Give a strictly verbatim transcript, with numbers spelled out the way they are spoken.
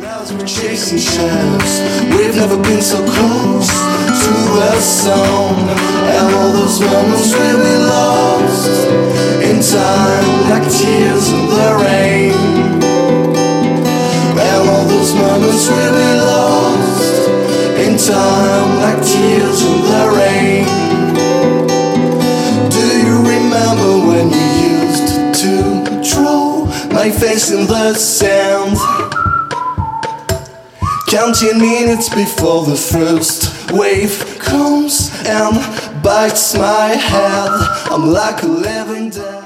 As we're chasing shadows, we've never been so close to the sun. And all those moments will be lost in time, like tears in the rain. And all those moments will be lost in time, like tears in the rain. Do you remember when you used to draw my face in the sand? Counting minutes before the first wave comes and bites my head. I'm like a living dead.